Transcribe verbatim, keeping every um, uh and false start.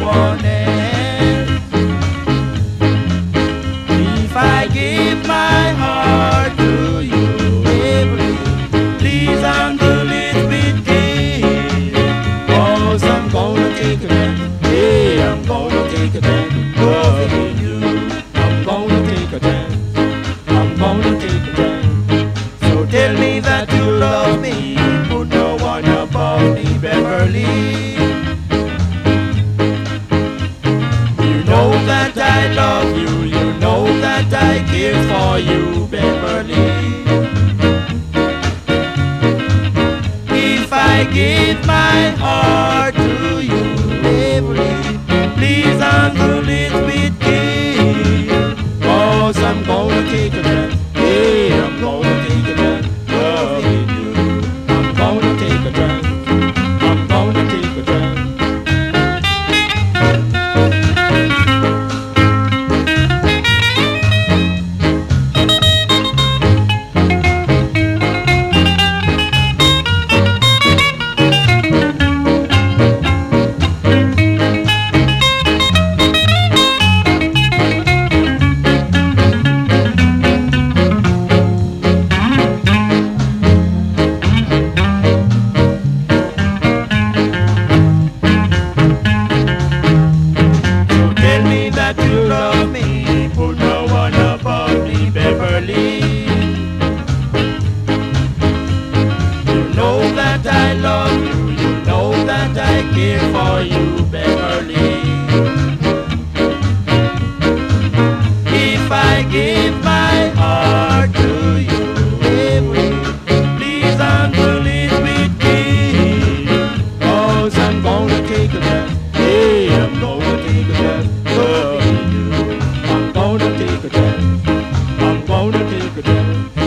anyone else. If I give my heart to you, Beverly, please handle it with care. Cause I'm gonna take a chance, yeah, I'm gonna take a chance, loving you. I'm gonna take a chance, I'm gonna take a chance. So tell me that you love me, put no one above me, Beverly. You know that I love you, you know that I care for you, Beverly. If I give my heart to you, Beverly, please handle it with care. Cause I'm gonna take a chance, yeah, I'm gonna take a chance, loving you. I'm gonna take a chance, I'm gonna take a chance. You love me, put no one above me, Beverly. You know that I love you, you know that I care for you, Beverly. If I give my heart to you, Beverly, please handle it with care. Cause I'm gonna take a chance, yeah, I'm gonna take a chance. I'm gonna take a chance, I'm gonna take a chance.